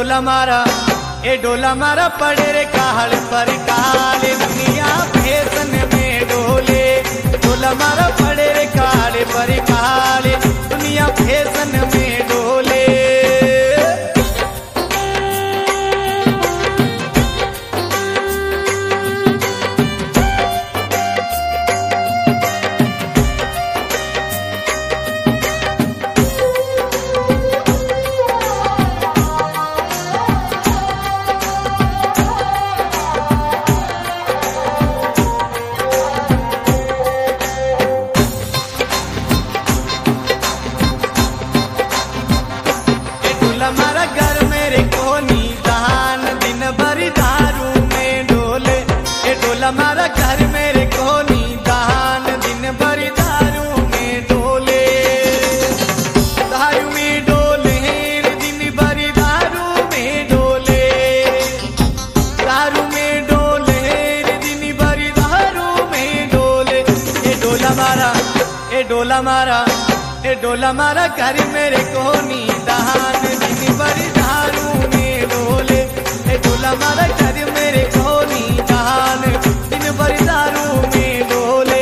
डोला मारा पड़े रे काल पर काले दुनिया फैशन में डोले। डोला मारा पड़े रे काल पर काले दुनिया फैशन में डोले। हमारा घर मेरे कोनी दान दिन भरी दारू में डोले। ए डोला मारा घर मेरे कोनी दान दिन भरी दारू में डोले। दारू में डोले दिन भरी दारू में डोले। दारू में डोले दिन भरी दारू में डोले। ए डोला मारा घर मेरे कोनी दान दिन भरी दारू में डोले। ए डोला मारा घर मेरे कोनी दान दिन भरी दारू में डोले।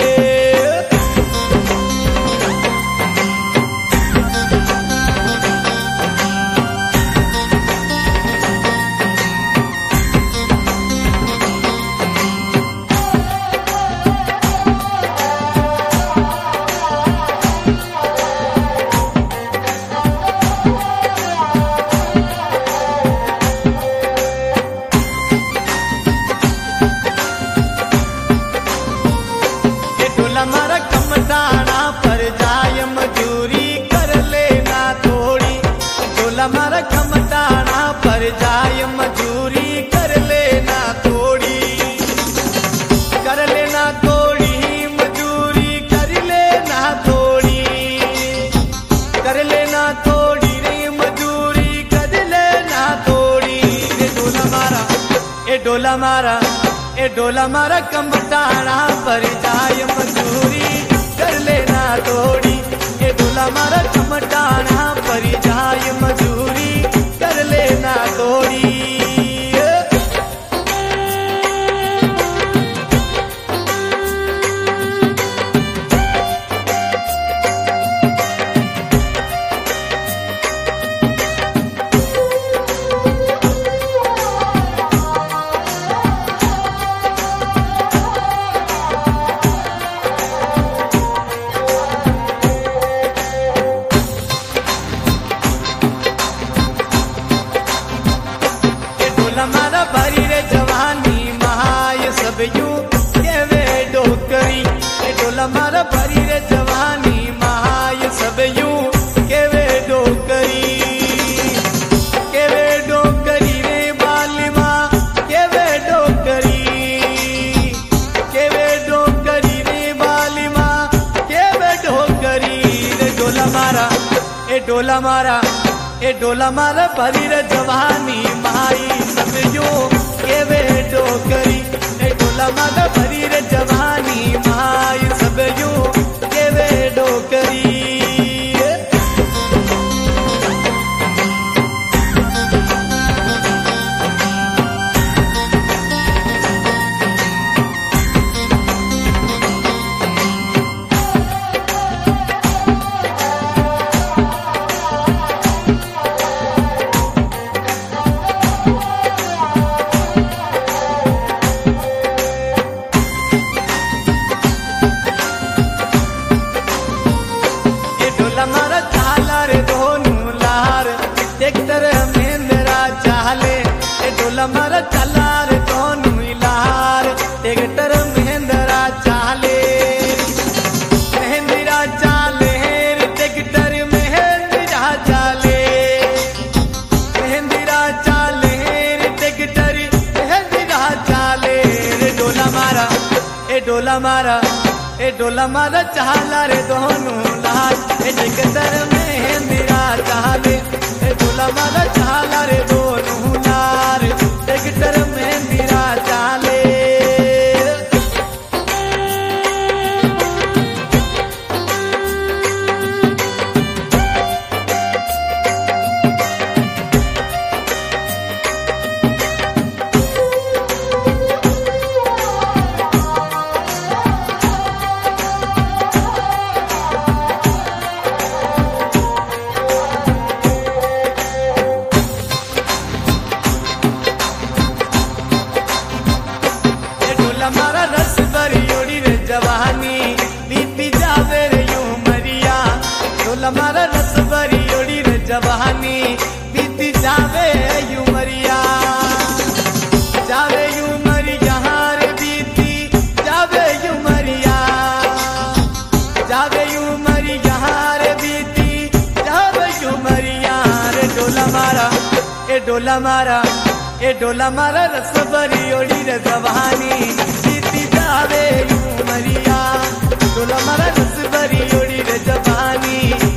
हमारा कमदाना पर जाय मजूरी कर लेना थोड़ी। डोला मारा कमदाना पर जाय मजूरी कर लेना थोड़ी। कर लेना थोड़ी मजूरी कर लेना थोड़ी। कर लेना थोड़ी रे मजूरी कर लेना थोड़ी। डोला मारा कमदाना पर जाय मजूरी कर लेना थोड़ी। ए डोला मारा कमदाना पर जाय मजूरी कर लेना थोड़ी। हमारा भरी रे जवानी महाय सब यूं केवे डोकरी। ए डोला मारा भरी रे जवानी महाय सब यूं केवे डोकरी। केवे डोकरी रे बालिमा केवे डोकरी। केवे डोकरी रे बालिमा केवे डोकरी। रे डोला मारा भरी रे जवानी माई सब यूं केवे डोकरी। ए डोला मारा भरी रे जवानी माई सब यूं केवे डोकरी। हमारा झालर दोनों लार ट्रैक्टर महिंद्रा चाले। ए डोला मारा झालर दोनों लार ट्रैक्टर महिंद्रा चाले। महिंद्रा चाले ट्रैक्टर महिंद्रा चाले। महिंद्रा चाले ट्रैक्टर महिंद्रा चाले। रे डोला मारा झालर दोनों लार ट्रैक्टर महिंद्रा चाले। ए डोला मारा झालर दोनों लार ट्रैक्टर महिंद्रा चाले। डोला मारा रस भरी ओड़ी रे जवानी बीती जावे उमरिया जावे उमरिया रे बीती जावे उमरिया जावे उमरिया रे बीती जावे उमरिया रे डोला मारा ए डोला मारा ए डोला मारा रस भरी ओड़ी रे जवानी बीती जावे उमरिया डोला मारा रस भरी ओड़ी रे जवानी